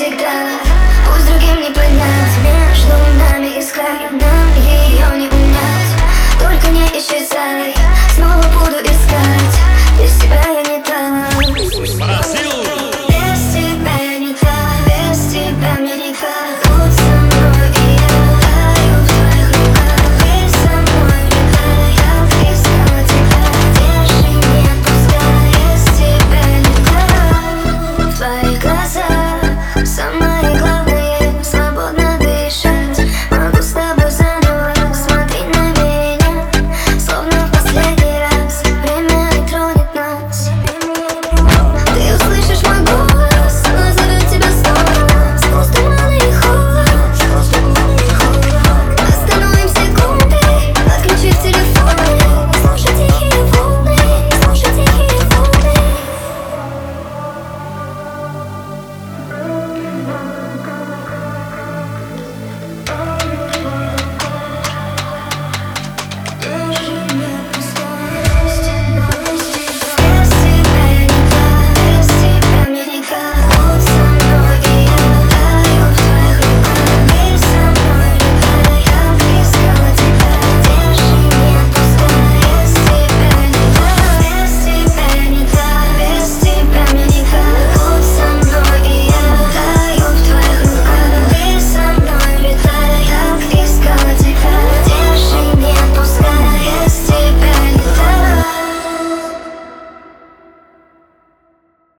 навсегда. Пусть другим не понять, между нами искать, нам ее не унять. Только не исчезай, снова буду искать, без тебя я не так.